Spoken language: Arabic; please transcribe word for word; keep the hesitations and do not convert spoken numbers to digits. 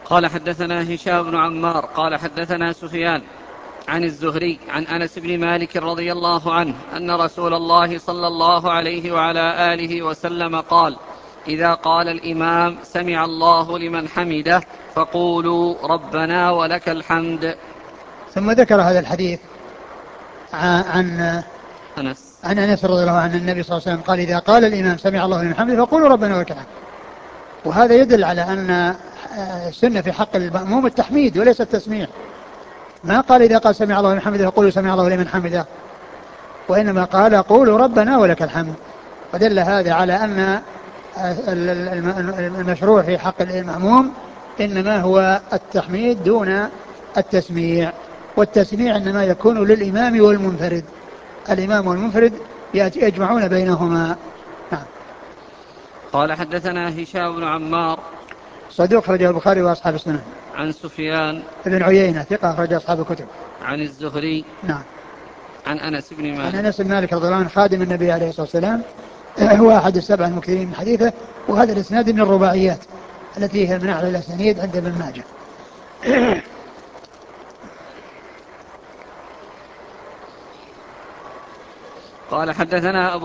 قال حدثنا هشام بن عمار قال حدثنا سفيان عن الزهري عن أنس بن مالك رضي الله عنه أن رسول الله صلى الله عليه وعلى آله وسلم قال: إذا قال الإمام سمع الله لمن حمده فقولوا ربنا ولك الحمد. ثم ذكر هذا الحديث عن أنس عن أنس رضي الله عنه النبي صلى الله عليه وسلم قال: إذا قال الإمام سمع الله لمن حمده فقولوا ربنا ولك الحمد. وهذا يدل على أن السنة في حق المأموم التحميد وليس التسميع. ما قال إذا قال سمع الله لمن حمده فقولوا سمع الله لمن حمده، وإنما قال قولوا ربنا ولك الحمد. ودل هذا على أن المشروع في حق المأموم إنما هو التحميد دون التسميع، والتسميع إنما يكون للإمام والمنفرد. الإمام والمنفرد يجمعون بينهما. نعم. قال حدثنا هشام بن عمار صدوق أخرجه البخاري وأصحاب السنن. عن سفيان ابن عيينة ثقة أخرج أصحاب الكتب. عن الزهري نعم. عن أنس بن عن مالك أنس بن مالك رضي الله عنه خادم النبي عليه الصلاة والسلام، هو أحد السبع المكثرين من حديثه. وهذا الإسناد من الرباعيات التي هي من أعلى الأسانيد عند ابن ماجه. قال حدثنا أبو